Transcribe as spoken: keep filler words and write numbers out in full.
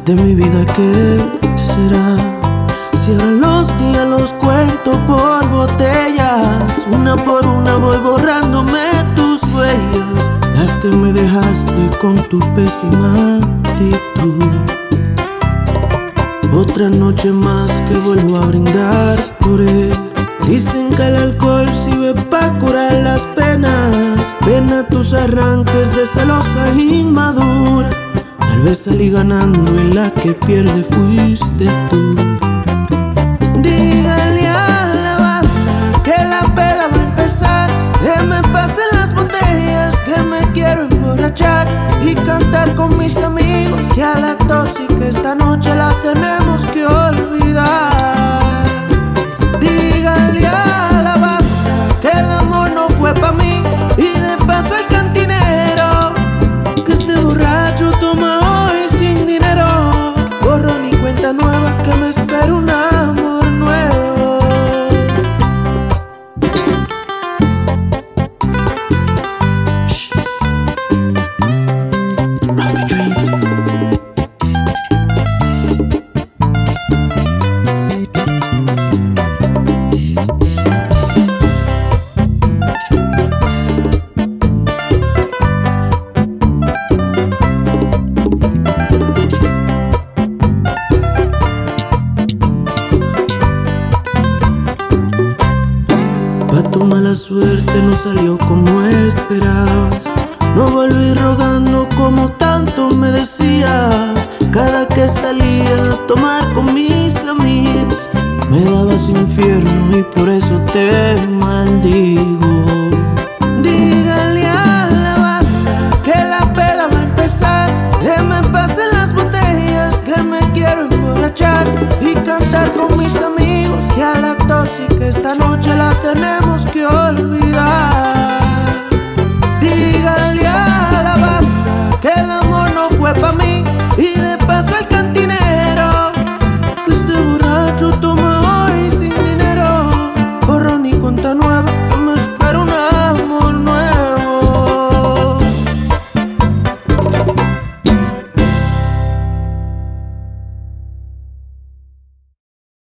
de mi vida, ¿qué será? Si ahora los días los cuento por botellas, una por una voy borrándome tus huellas, las que me dejaste con tu pésima actitud. Otra noche más que vuelvo a brindar por él. Dicen que el alcohol sirve pa' curar las penas, pena tus arranques de celosa e inmadura. Tal vez salí ganando y la que pierde fuiste tú. Dígale a la banda que la peda va a empezar, que me pasen las botellas, que me quiero emborrachar y cantar con mis amigos, que a la tóxica esta noche la tenemos que olvidar. Dígale a la banda que el amor no fue pa' mí, y de paso el cantinero que este borracho toma hoy sin dinero. Borrón y cuenta nueva, que me espera un amor nuevo. Shh. Rafi Dream. Pa' tu mala suerte no salió como esperabas, no volví rogando como tanto me decías. Cada que salía a tomar con mis amigos me dabas infierno y por eso te maldigo. Dígale a la banda que la peda va a empezar, que me pasen las botellas, que me quiero emborrachar y cantar con mis amigos, que a la tóxica esta noche la tenemos que olvidar.